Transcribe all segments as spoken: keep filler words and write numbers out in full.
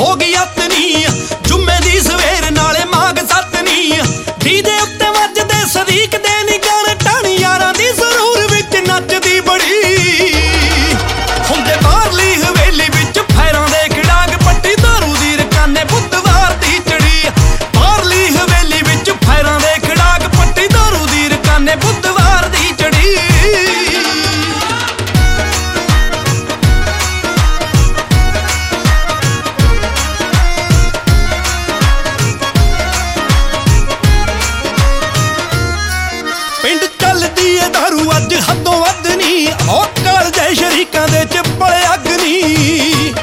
ਹੋ ਗਈ ਅਤਨੀ ਜੁੰਮੇ ਦੀ ਸਵੇਰ ਨਾਲੇ ਮਾਗ ਸੱਤਨੀ ਡੀਜੇ ਉੱਤੇ ਵੱਜਦੇ ਸਦੀਕ ਦੇ ਨੀ ਗਾਣੇ ਟਾਣੀ ਯਾਰਾਂ ਦੀ ਜ਼ਰੂਰ ਵਿੱਚ ਨੱਚਦੀ ਬੜੀ ਹੁੰਦੇ ਬਾਹਰਲੀ ਹਵੇਲੀ ਵਿੱਚ ਫੈਰਾਂ ਦੇ ਖਿੜਾਕ ਪੱਟੀ ਦਾਰੂ ਦੀ ਰਕਾਨੇ ਬੁੱਧਵਾਰ ਦੀ ਚੜੀ ਬਾਹਰਲੀ ਹਵੇਲੀ ਵਿੱਚ ਫੈਰਾਂ ਦੇ ਖਿੜਾਕ ਪੱਟੀ ਦਾਰੂ ਦੀ ਰਕਾਨੇ ਬੁੱਧਵਾਰ ਦੀ ਚੜੀ ਪਿੰਡ ਚੱਲਦੀ ਏ ਦਾਰੂ ਅੱਜ ਹੱਦੋਂ ਵੱਧ ਨੀ ਹੋ ਕਾਲਜੇ ਸ਼ਰੀਕਾਂ ਦੇ ਚੱਪਲ ਅੱਗ ਨੀ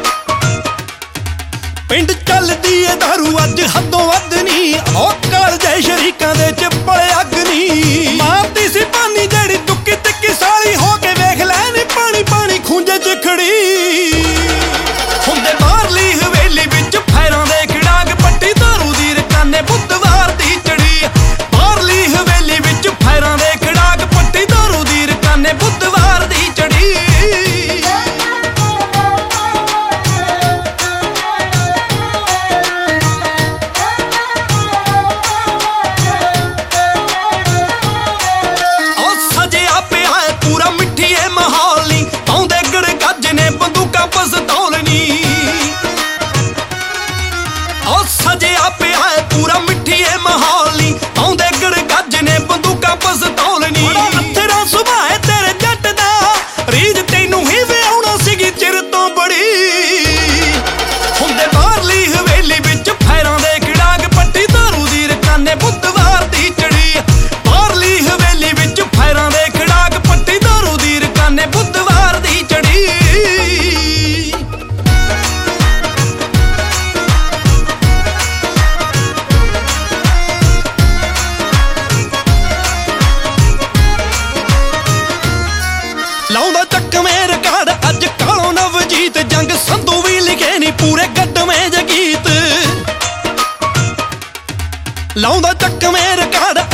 ਪਿੰਡ ਚੱਲਦੀ ਏ ਦਾਰੂ ਅੱਜ ਹੱਦੋਂ ਵੱਧ ਨੀ ਹੋ ਕਾਲਜੇ ਸ਼ਰੀਕਾਂ ਦੇ ਚੱਪਲ ਅੱਗ ਨੀ ਮਾਰਦੀ ਸੀ ਪਾਨੀ ਜਿਹੜੀ ਤੁੱਕੀ ਤਿੱਕੀ ਸਾਲੀ ਹੋ ਕੇ ਵੇਖ ਲੈ ਨੀ ਪਾਣੀ ਪਾਣੀ ਖੂੰਜੇ ਚ ਖੜੀ ਹੁੰਦੇ ਬਾਹਰਲੀ ਹਵੇਲੀ ਵਿੱਚ ਫੈਰਾਂ ਦੇ ਖਿੜਾਕ ਪੱਟੀ ਦਾਰੂ ਦੀ ਰਕਾਨੇ ਬੁੱਧਵਾਰ ਦੀ ਚੜੀ ਬਾਹਰਲੀ ਹਵੇਲੀ ਵਿੱਚ ਫੈਰਾਂ ਦੇ ਖਿੜਾਕ ਪੱਟੀ ਦਾਰੂ ਦੀ ਰਕਾਨੇ ਬੁੱਧਵਾਰ ਦੀ ਚੜੀ ਉਹ ਸਜਿਆ ਪਿਆ ਏ ਪੂਰਾ ਮਿੱਠੀਏ ਮਾਹੌਲ ਨੀ ਪਾਉਂਦੇ ਗੜਗੱਜ ਨੇ ਬੰਦੂਕਾਂ ਪਿਸਤੌਲ ਨੀ ਉਹ ਸਜਿਆ ਪਿਆ ਏ ਪੂਰਾ ਮਿੱਠੀਏ ਮਾਹੌਲ ਨੀ ਪਾਉਂਦੇ ਗੜਗੱਜ ਨੇ ਬੰਦੂਕਾਂ ਪਿਸਤੌਲ ਨੀ ਅਥਰਾ ਸੁਭਾਏ ਤੇਰੇ ਜੱਟ ਦਾ ਰੀਝ ਤੈਨੂੰ ਹੀ ਵਿਆਹੁਣਾ ਸੀਗੀ ਚਿਰ ਤੋਂ ਬੜੀ ਹੁੰਦੇ ਬਾਹਰਲੀ ਹਵੇਲੀ ਵਿੱਚ ਫੈਰਾਂ ਦੇ ਖਿੜਾਕ ਪੱਟੀ ਦਾਰੂ ਦੀ ਰਕਾਨੇ ਬੁੱਧਵਾਰ ਦੀ ਚੜੀ ਬਾਹਰਲੀ ਹਵੇਲੀ ਵਿੱਚ ਫੈਰਾਂ ਦੇ ਖਿੜਾਕ ਪੱਟੀ ਦਾਰੂ ਦੀ ਰਕਾਨੇ ਬੁੱਧਵਾਰ ਦੀ ਚੜੀ ਲਾਉਂਦਾ ਚੱਕਵੇਂ ਰਿਕਾਰਡ ਅੱਜ ਕਾਲੋ ਨਵਜੀਤ ਜੰਗ ਸੰਧੂ ਵੀ ਲਿਖੇ ਨੀ ਪੂਰੇ ਗੱਡਵੇਂ ਜ ਗੀਤ ਲਾਉਂਦਾ ਚੱਕਵੇਂ ਰਿਕਾਰਡ